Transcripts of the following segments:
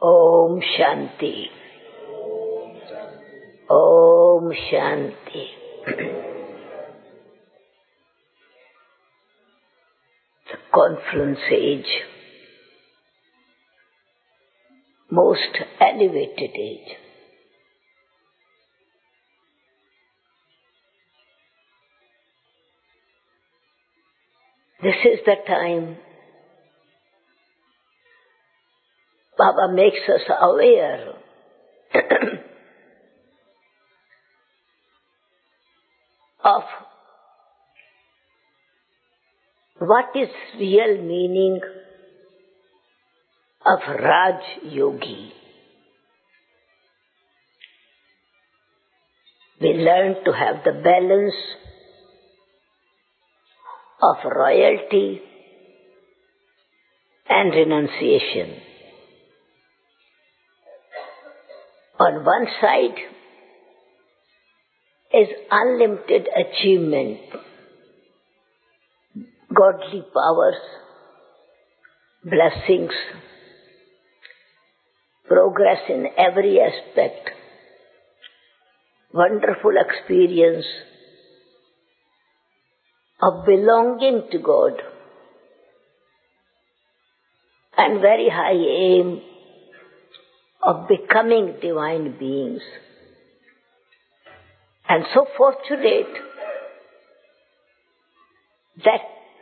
Om Shanti. Om Shanti. The confluence age, most elevated age. This is the time Baba makes us aware of what is real meaning of Raj Yogi. We learn to have the balance of royalty and renunciation. On one side is unlimited achievement, godly powers, blessings, progress in every aspect, wonderful experience of belonging to God, and very high aim of becoming divine beings. And so fortunate that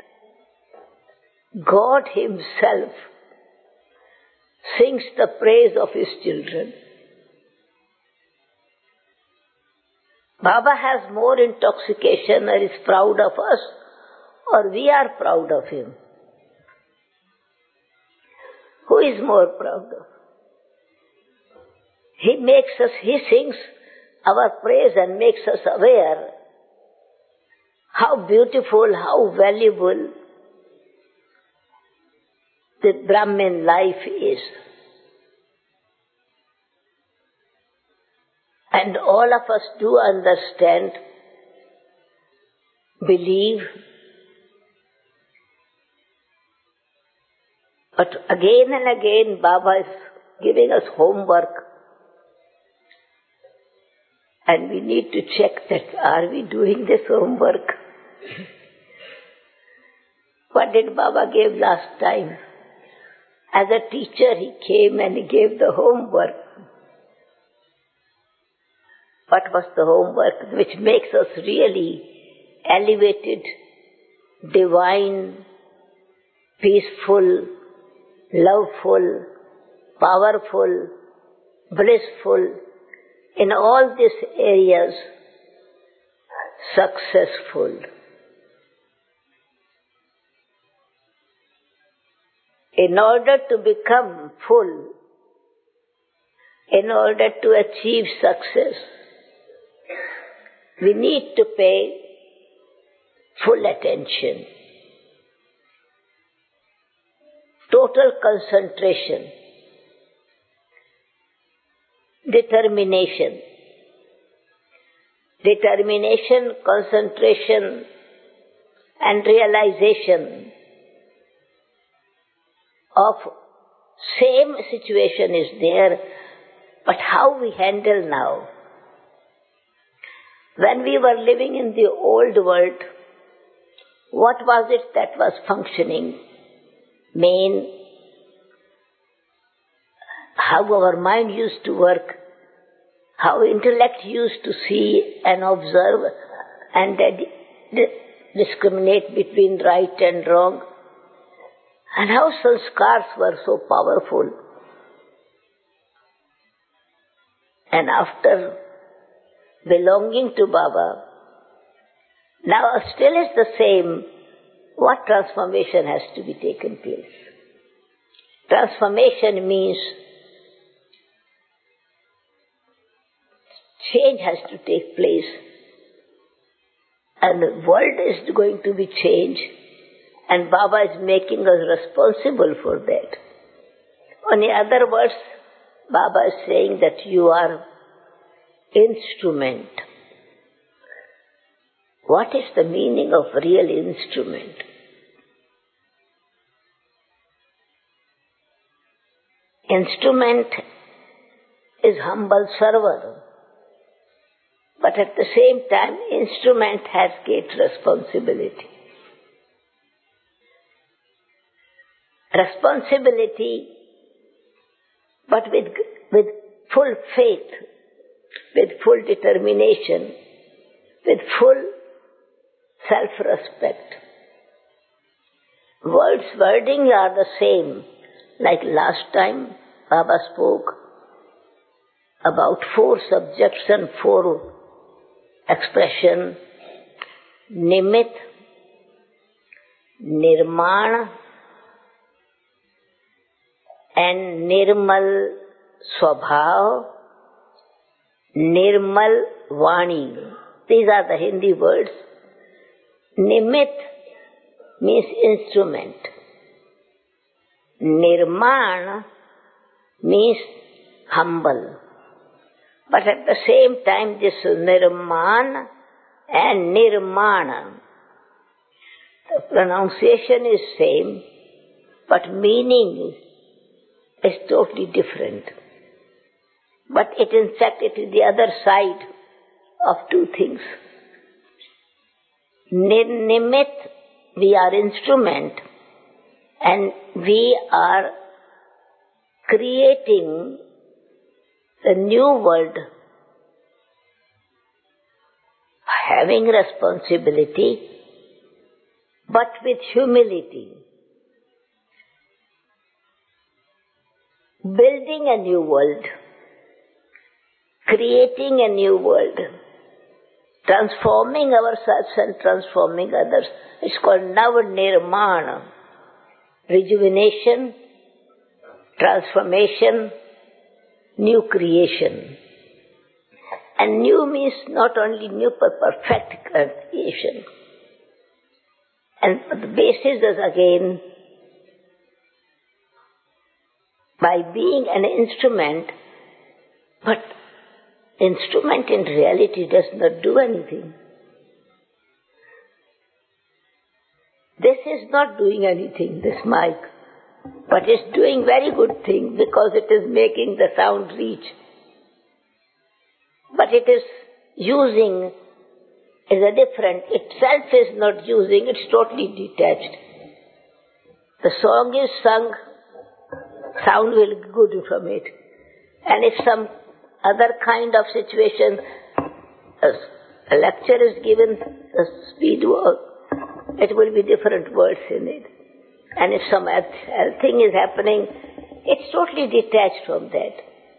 God Himself sings the praise of His children. Baba has more intoxication or is proud of us, or we are proud of Him. Who is more proud of? He sings our praise and makes us aware how beautiful, how valuable the Brahmin life is. And all of us do understand, believe, but again and again Baba is giving us homework. And we need to check that, are we doing this homework? What did Baba give last time? As a teacher, he came and he gave the homework. What was the homework which makes us really elevated, divine, peaceful, loveful, powerful, blissful, in all these areas, successful. In order to become full, in order to achieve success, we need to pay full attention, total concentration, determination, concentration, and realization of same situation is there, but how we handle now. When we were living in the old world, what was it that was functioning? How our mind used to work, how intellect used to see and observe and discriminate between right and wrong, and how sanskars were so powerful. And after belonging to Baba, now still is the same. What transformation has to be taken place? Transformation means change has to take place, and the world is going to be changed, and Baba is making us responsible for that. In other words, Baba is saying that you are instrument. What is the meaning of real instrument? Instrument is humble server, but at the same time, instrument has great responsibility. Responsibility, but with full faith, with full determination, with full self-respect. Wording are the same. Like last time, Baba spoke about 4 subjects and 4 expression: Nimit, Nirman, and Nirmal Swabhav, Nirmal Vani. These are the Hindi words. Nimit means instrument. Nirman means humble. But at the same time, this Nirman and Nirmana, the pronunciation is same, but meaning is totally different. But in fact, it is the other side of 2 things. Nimit, we are instrument, and we are creating the new world, having responsibility, but with humility. Building a new world, creating a new world, transforming ourselves and transforming others. It's called Nav-Nirmana. Rejuvenation, transformation, new creation. And new means not only new but perfect creation. And the basis is again, by being an instrument, but instrument in reality does not do anything. This is not doing anything, this mic, but it's doing very good thing because it is making the sound reach. But it is using is a different, itself is not using, it's totally detached. The song is sung, sound will be good from it. And if some other kind of situation, a lecture is given, a speed work, it will be different words in it. And if some thing is happening, it's totally detached from that.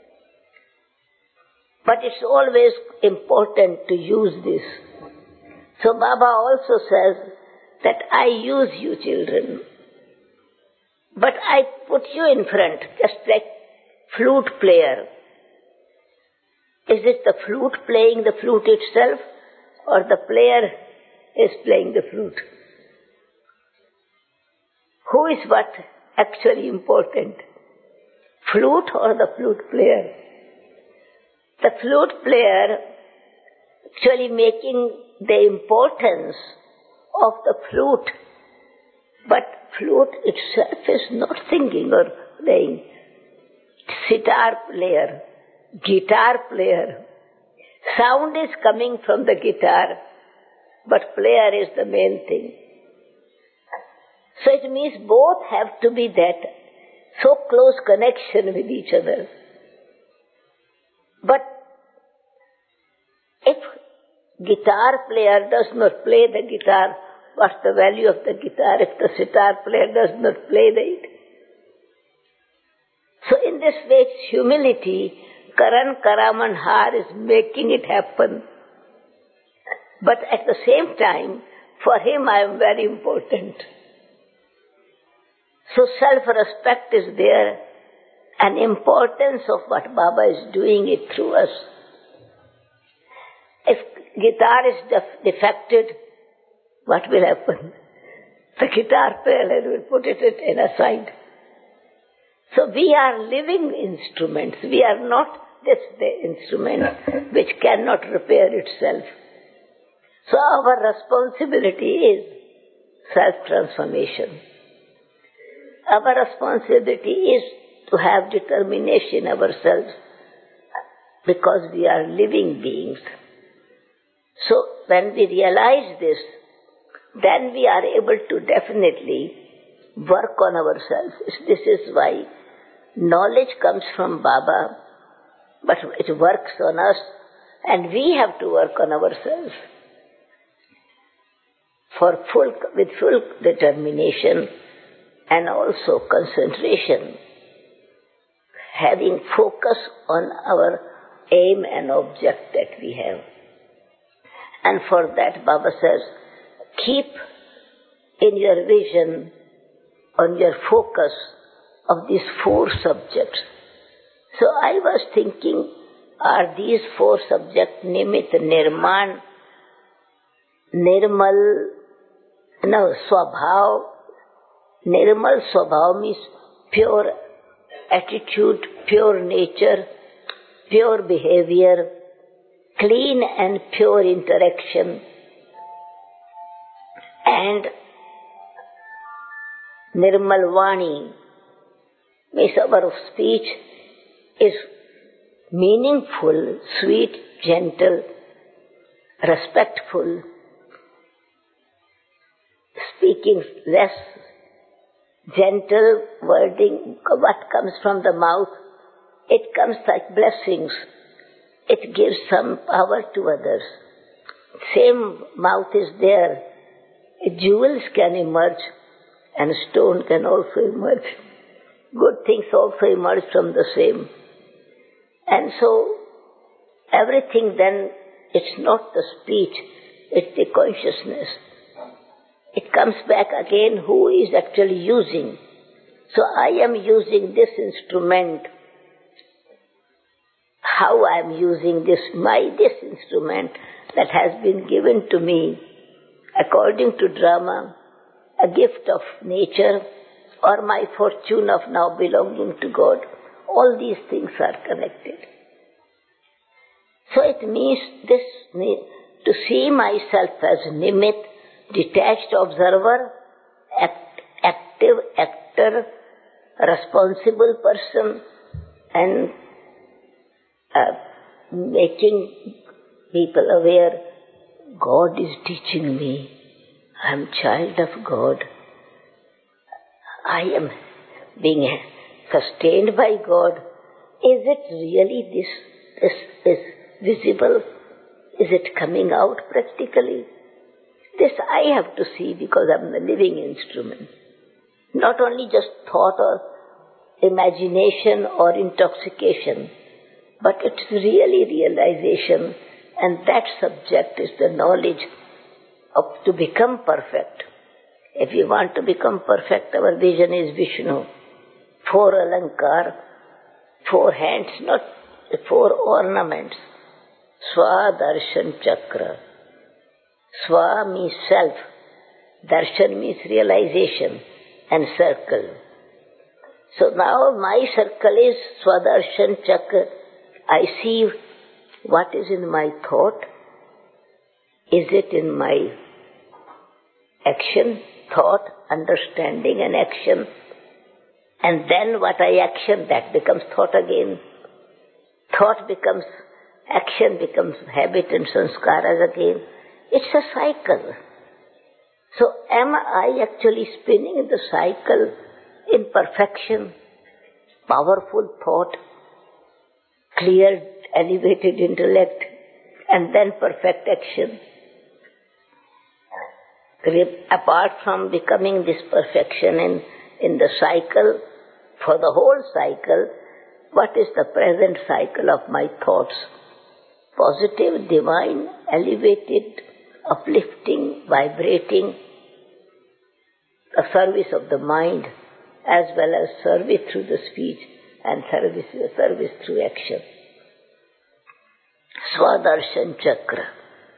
But it's always important to use this. So Baba also says that I use you children, but I put you in front, just like flute player. Is it the flute playing the flute itself, or the player is playing the flute? Who is what actually important? Flute or the flute player? The flute player actually making the importance of the flute, but flute itself is not singing or playing. Sitar player, guitar player. Sound is coming from the guitar, but player is the main thing. So it means both have to be that so close connection with each other. But if guitar player does not play the guitar, what's the value of the guitar if the sitar player does not play it? So in this way, it's humility, Karan Karaman Har is making it happen. But at the same time, for him I am very important. So self-respect is there, and importance of what Baba is doing it through us. If guitar is defected, what will happen? The guitar player will put it in a side. So we are living instruments. We are not this instrument which cannot repair itself. So our responsibility is self-transformation. Our responsibility is to have determination ourselves because we are living beings. So when we realize this, then we are able to definitely work on ourselves. This is why knowledge comes from Baba, but it works on us, and we have to work on ourselves with full determination and also concentration, having focus on our aim and object that we have. And for that, Baba says, keep in your vision, on your focus of these 4 subjects. So I was thinking, are these 4 subjects Nimit, Nirman, Nirmal, no, Swabhav. Nirmal Swabhav means pure attitude, pure nature, pure behavior, clean and pure interaction. And Nirmal Vani means our speech is meaningful, sweet, gentle, respectful, speaking less, gentle wording. What comes from the mouth, it comes like blessings. It gives some power to others. Same mouth is there. Jewels can emerge and stone can also emerge. Good things also emerge from the same. And so everything then, it's not the speech, it's the consciousness. It comes back again, who is actually using. So I am using this instrument. How I am using this instrument that has been given to me according to drama, a gift of nature, or my fortune of now belonging to God. All these things are connected. So it means this, to see myself as Nimit, detached observer, active actor, responsible person, and making people aware, God is teaching me. I am child of God. I am being sustained by God. Is it really this is visible? Is it coming out practically? This I have to see because I am the living instrument. Not only just thought or imagination or intoxication, but it's really realization, and that subject is the knowledge of to become perfect. If you want to become perfect, our vision is Vishnu. 4 alankar, 4 hands, not 4 ornaments. Swa darshan chakra. Swa means self. Darshan means realization and circle. So now my circle is Swadarshan chakra. I see what is in my thought. Is it in my action, thought, understanding and action? And then what I action, that becomes thought again. Thought becomes action, becomes habit and sanskaras again. It's a cycle. So am I actually spinning the cycle in perfection? Powerful thought, clear, elevated intellect, and then perfect action. Apart from becoming this perfection in the cycle, for the whole cycle, what is the present cycle of my thoughts? Positive, divine, elevated, uplifting, vibrating, a service of the mind, as well as service through the speech and service through action. Swadarshan chakra.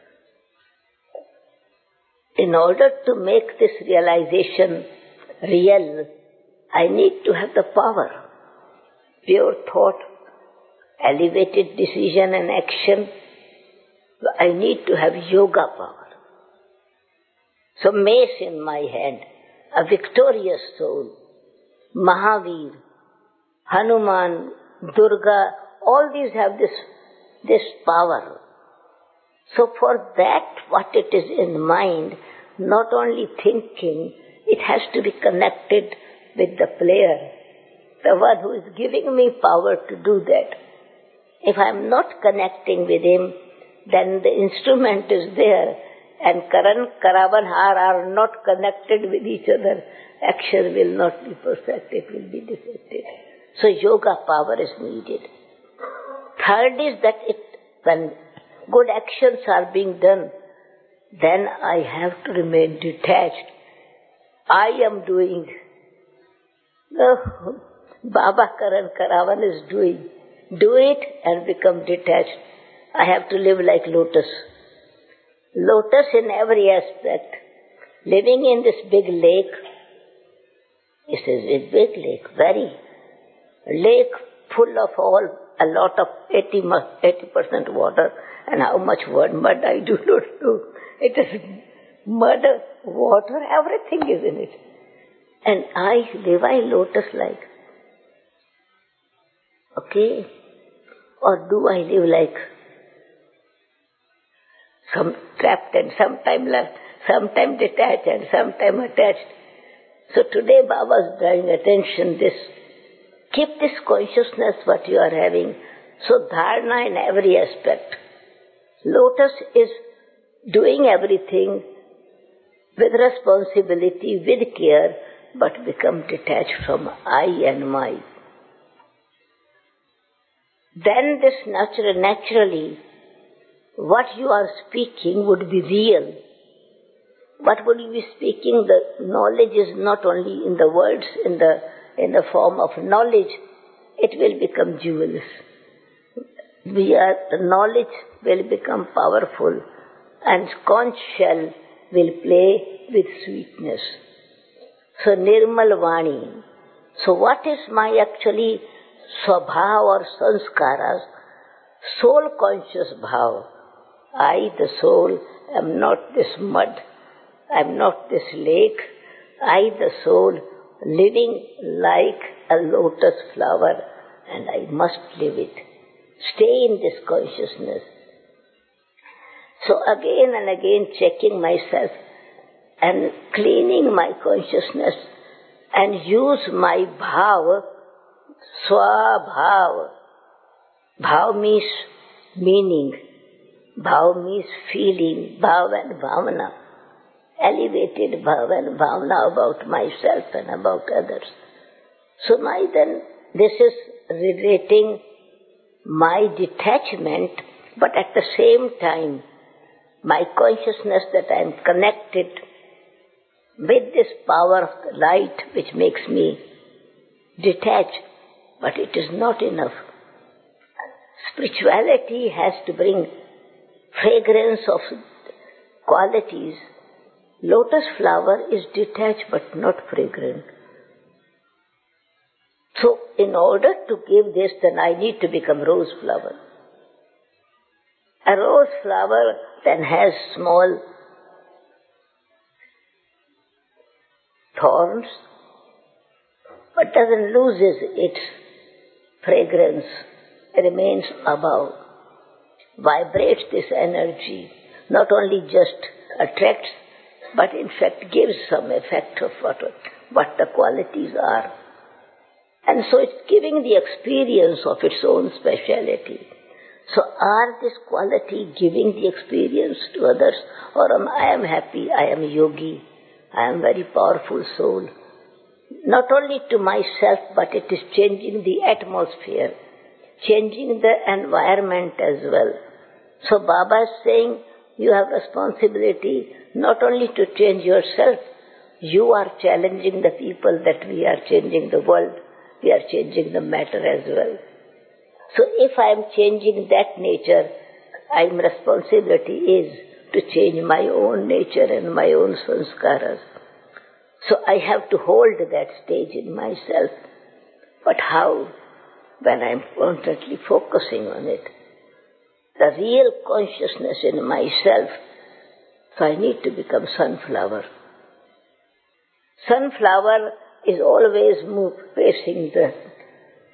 In order to make this realization real, I need to have the power, pure thought, elevated decision and action. I need to have yoga power. So mace in my hand, a victorious soul, Mahavir, Hanuman, Durga, all these have this power. So for that, what it is in mind, not only thinking, it has to be connected with the player, the one who is giving me power to do that. If I am not connecting with him, then the instrument is there, and Karan, Karavan, Har are not connected with each other. Action will not be perfect, it will be defective. So yoga power is needed. Third is that when good actions are being done, then I have to remain detached. I am doing. Baba Karan Karavan is doing. Do it and become detached. I have to live like lotus. Lotus in every aspect. Living in this big lake. This is a big lake, very. Lake full of a lot of 80% water. And how much mud I do not know. It is mud, water, everything is in it. And I live lotus-like. Okay? Or do I live like some trapped and sometime detached and sometime attached? So today Baba's drawing attention this. Keep this consciousness what you are having. So dharana in every aspect. Lotus is doing everything with responsibility, with care, but become detached from I and my. Then this naturally, what you are speaking would be real. What would you be speaking? The knowledge is not only in the words, in the form of knowledge, it will become jewels. The knowledge will become powerful and conch shell will play with sweetness. So Nirmal Vani. So what is my actually swabhav or sanskaras? Soul conscious bhav. I, the soul, am not this mud. I am not this lake. I, the soul, living like a lotus flower, and I must live it. Stay in this consciousness. So again and again checking myself and cleaning my consciousness and use my bhav, swabhav. Bhav means meaning. Bhav means feeling. Bhav and bhavana. Elevated bhav and bhavana about myself and about others. So this is relating my detachment, but at the same time, my consciousness that I am connected with this power of the light which makes me detached, but it is not enough. Spirituality has to bring fragrance of qualities. Lotus flower is detached but not fragrant. So in order to give this, then I need to become rose flower. A rose flower then has small thorns, but doesn't lose its fragrance, remains above, vibrates this energy, not only just attracts, but in fact gives some effect of what the qualities are. And so it's giving the experience of its own speciality. So are this quality giving the experience to others, or I am happy, I am yogi, I am very powerful soul. Not only to myself, but it is changing the atmosphere, changing the environment as well. So Baba is saying, you have responsibility not only to change yourself, you are challenging the people that we are changing the world, we are changing the matter as well. So if I am changing that nature, my responsibility is to change my own nature and my own sanskaras. So I have to hold that stage in myself. But how? When I am constantly focusing on it. The real consciousness in myself. So I need to become sunflower. Sunflower is always facing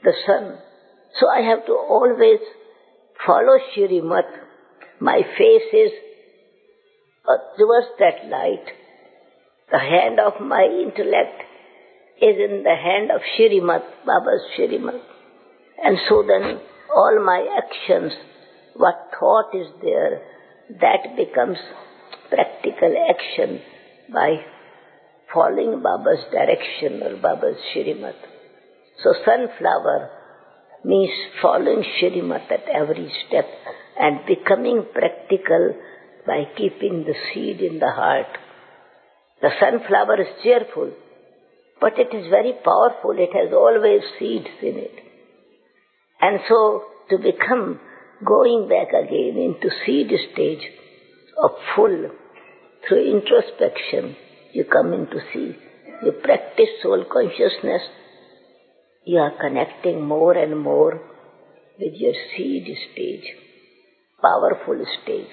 the sun. So I have to always follow Shrimat. My face is towards that light. The hand of my intellect is in the hand of Shrimat, Baba's Shrimat. And so then all my actions, what thought is there, that becomes practical action by following Baba's direction or Baba's Shrimat. So sunflower means following Shrimat at every step and becoming practical by keeping the seed in the heart. The sunflower is cheerful, but it is very powerful. It has always seeds in it. And so to become, going back again into seed stage of full, through introspection, you come into seed. You practice soul consciousness, you are connecting more and more with your seed stage, powerful stage.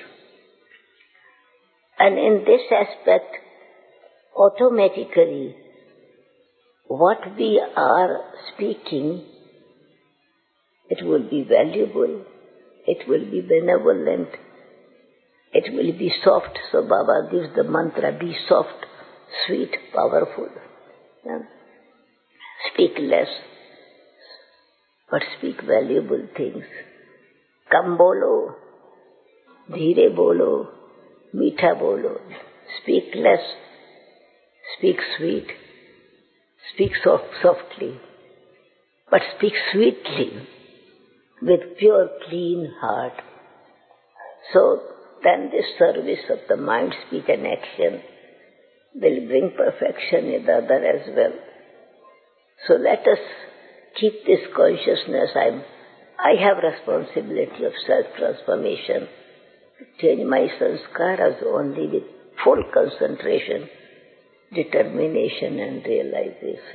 And in this aspect, automatically, what we are speaking, it will be valuable, it will be benevolent, it will be soft. So Baba gives the mantra, be soft, sweet, powerful. Yeah. Speak less, but speak valuable things. Kam bolo, dheere bolo, meetha bolo. Speak less, speak sweet, speak softly, but speak sweetly with pure, clean heart. So then this service of the mind, speech and action will bring perfection in the other as well. So let us keep this consciousness. I have responsibility of self-transformation. Change my sanskaras only with full concentration, determination and realization.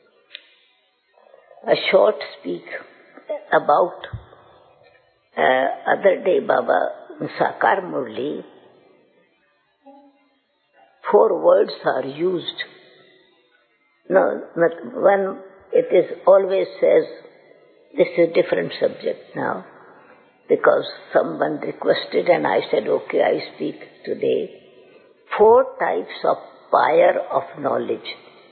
A short speak about other day Baba Sakar Murli, 4 words are used. No, not one. It is always says, this is a different subject now, because someone requested and I said, okay, I speak today. 4 types of fire of knowledge.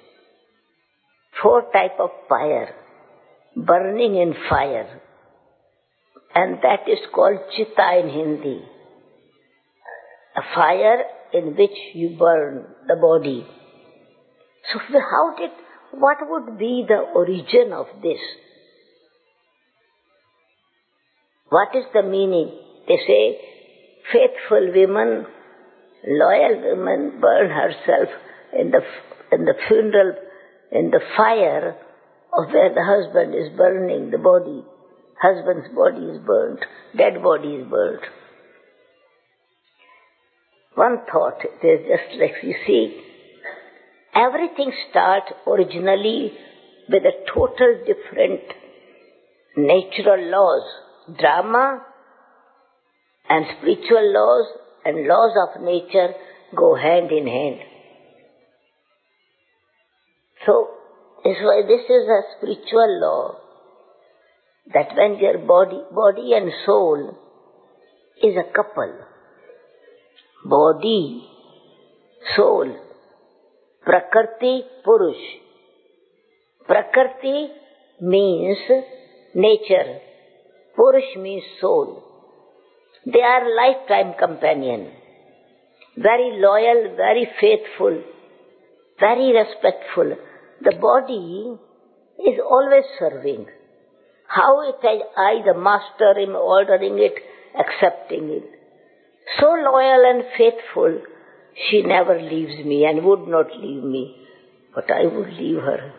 4 types of fire, burning in fire. And that is called Chitta in Hindi. A fire in which you burn the body. So what would be the origin of this? What is the meaning? They say, faithful women, loyal women burn herself in the funeral, in the fire of where the husband is burning the body. Husband's body is burnt, dead body is burnt. One thought, it is just like, you see, everything starts originally with a total different natural laws. Drama and spiritual laws and laws of nature go hand in hand. So, that's why this is a spiritual law, that when your body and soul is a couple, body, soul, Prakriti, Purush. Prakriti means nature, Purush means soul. They are lifetime companion, very loyal, very faithful, very respectful. The body is always serving. How it is I, the master, am ordering it, accepting it. So loyal and faithful, she never leaves me and would not leave me, but I would leave her.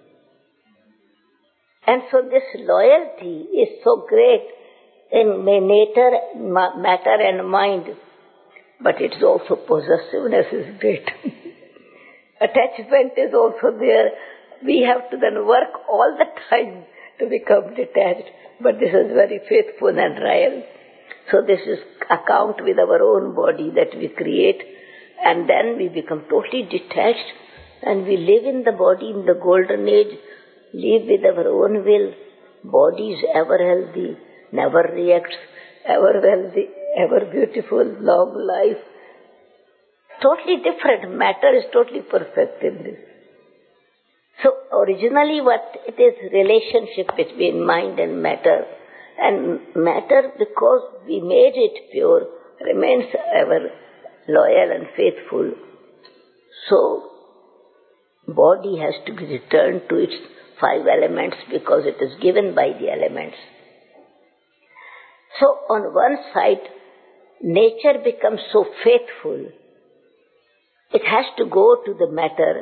And so this loyalty is so great in nature, matter and mind, but it's also possessiveness is great. Attachment is also there. We have to then work all the time to become detached, but this is very faithful and real. So this is account with our own body that we create, and then we become totally detached and we live in the body in the golden age, live with our own will, body is ever healthy, never reacts, ever wealthy, ever beautiful, long life. Totally different. Matter is totally perfect in this. So originally what it is, relationship between mind and matter. And matter, because we made it pure, remains ever loyal and faithful. So body has to be returned to its 5 elements because it is given by the elements. So on one side, nature becomes so faithful, it has to go to the matter.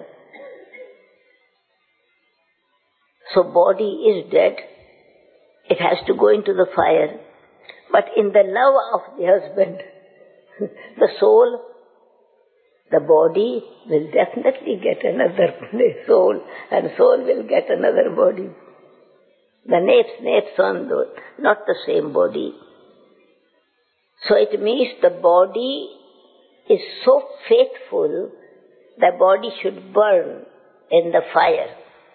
So body is dead, it has to go into the fire. But in the love of the husband, the soul, the body will definitely get another soul, and soul will get another body. The nape's on, not the same body. So it means the body is so faithful, the body should burn in the fire.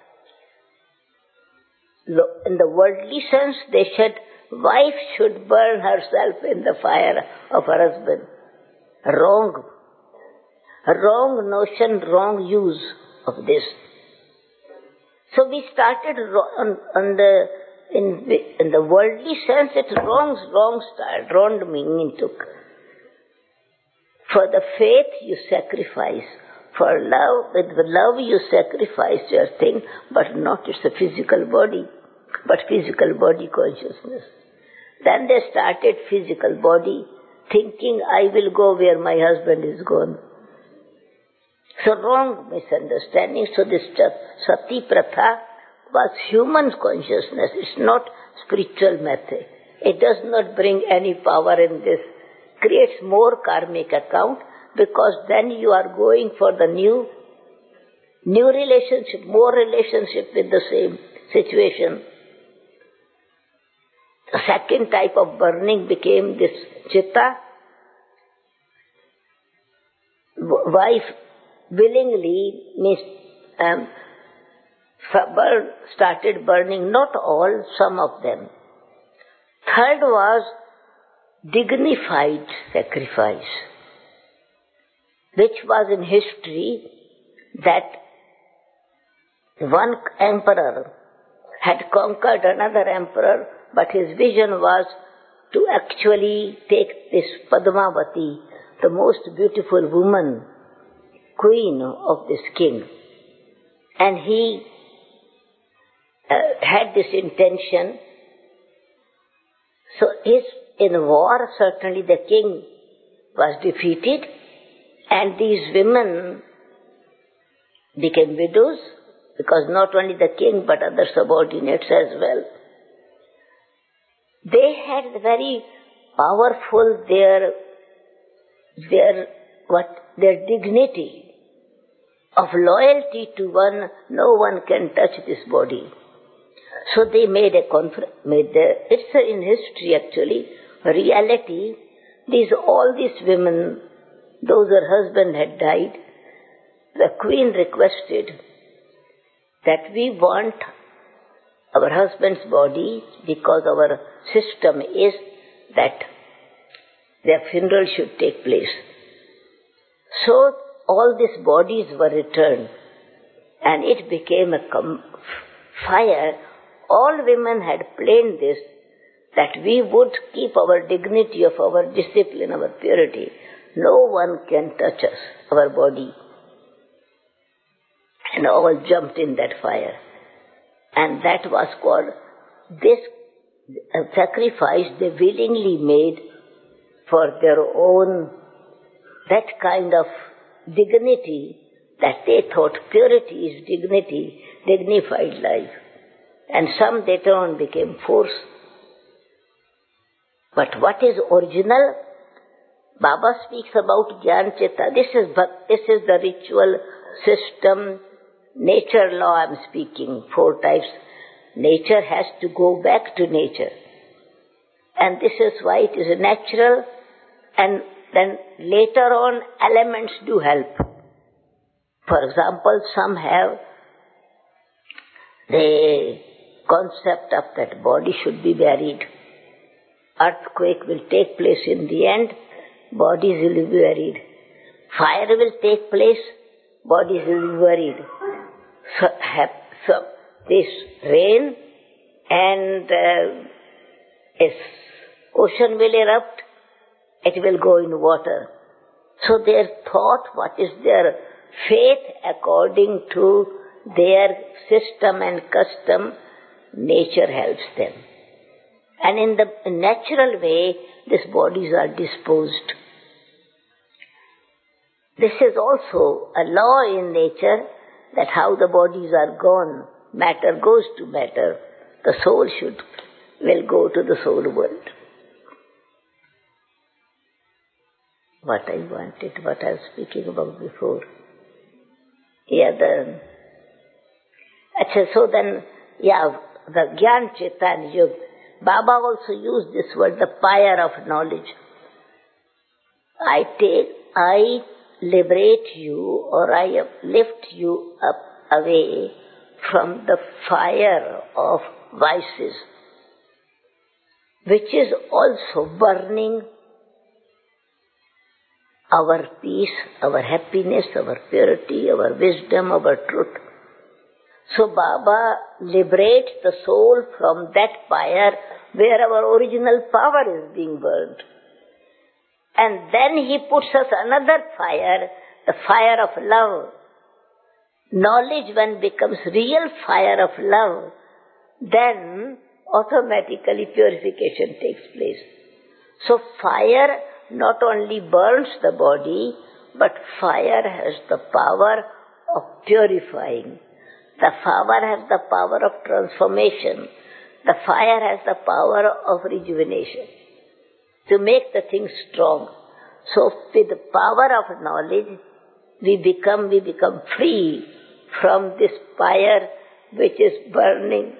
In the worldly sense, they said, wife should burn herself in the fire of her husband. Wrong. Wrong notion, wrong use of this. So we started in the worldly sense, it's wrong style, wrong meaning took. For the faith you sacrifice, for love, with love you sacrifice your thing, but not it's a physical body, but physical body consciousness. Then they started physical body, thinking I will go where my husband is gone. So wrong misunderstanding. So this sati pratha was human consciousness. It's not spiritual method. It does not bring any power in this. Creates more karmic account, because then you are going for the new relationship, more relationship with the same situation. The second type of burning became this chitta. Wife willingly started burning, not all, some of them. Third was dignified sacrifice, which was in history that one emperor had conquered another emperor, but his vision was to actually take this Padmavati, the most beautiful woman, queen of this king. And he had this intention. So in war, certainly the king was defeated, and these women became widows, because not only the king but other subordinates as well. They had very powerful their dignity of loyalty to one. No one can touch this body. So they made it's in history actually, reality. All these women, those her husband had died, the queen requested that we want our husband's body, because our system is that their funeral should take place. So all these bodies were returned, and it became a fire. All women had planned this, that we would keep our dignity of our discipline, our purity. No one can touch us, our body. And all jumped in that fire. And that was called, this sacrifice they willingly made for their own, that kind of dignity, that they thought purity is dignity, dignified life. And some later on became force. But what is original? Baba speaks about Gyan Chitta. This is the ritual system, nature law I am speaking, 4 types. Nature has to go back to nature. And this is why it is natural, and then later on elements do help. For example, some have the concept of that body should be buried. Earthquake will take place in the end, bodies will be buried. Fire will take place, bodies will be buried. So this rain and ocean will erupt, it will go in water. So their thought, what is their faith according to their system and custom, nature helps them. And in the natural way, these bodies are disposed. This is also a law in nature, that how the bodies are gone, matter goes to matter, the soul will go to the soul world. What I wanted, what I was speaking about before. So then, the Gyan Chaitanya Yuga. Baba also used this word, the fire of knowledge. I liberate you, or I lift you up away from the fire of vices, which is also burning our peace, our happiness, our purity, our wisdom, our truth. So Baba liberates the soul from that fire where our original power is being burned. And then he puts us another fire, the fire of love. Knowledge, when becomes real fire of love, then automatically purification takes place. So fire not only burns the body, but fire has the power of purifying. The fire has the power of transformation. The fire has the power of rejuvenation, to make the thing strong. So with the power of knowledge, we become free from this fire which is burning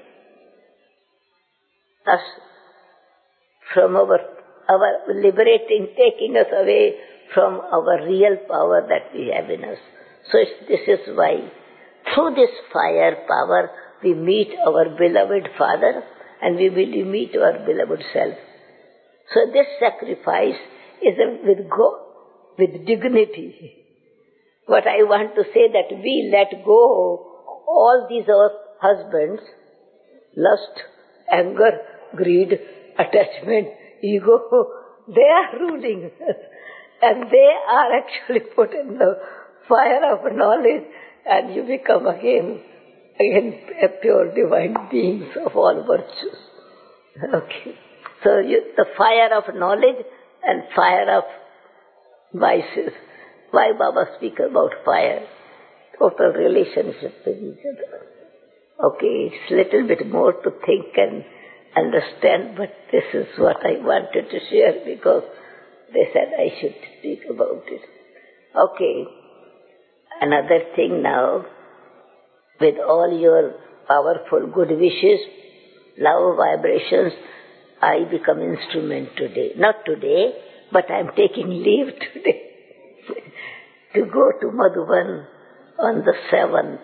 us from our liberating, taking us away from our real power that we have in us. So this is why through this fire power we meet our beloved Father and we will meet our beloved self. So this sacrifice is with dignity. What I want to say, that we let go all these our husbands, lust, anger, greed, attachment, ego, they are ruling us. And they are actually put in the fire of knowledge, and you become again a pure divine beings of all virtues. Okay. So the fire of knowledge and fire of vices. Why Baba speak about fire? Total relationship with each other. Okay, it's a little bit more to think and understand, but this is what I wanted to share because they said I should speak about it. Okay, another thing now, with all your powerful good wishes, love vibrations, I become instrument today. Not today, but I am taking leave today to go to Madhuban on the 7th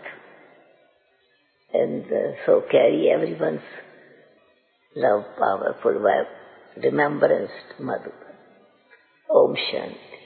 and so carry everyone's love, powerful remembrance to Madhuban. Om Shanti.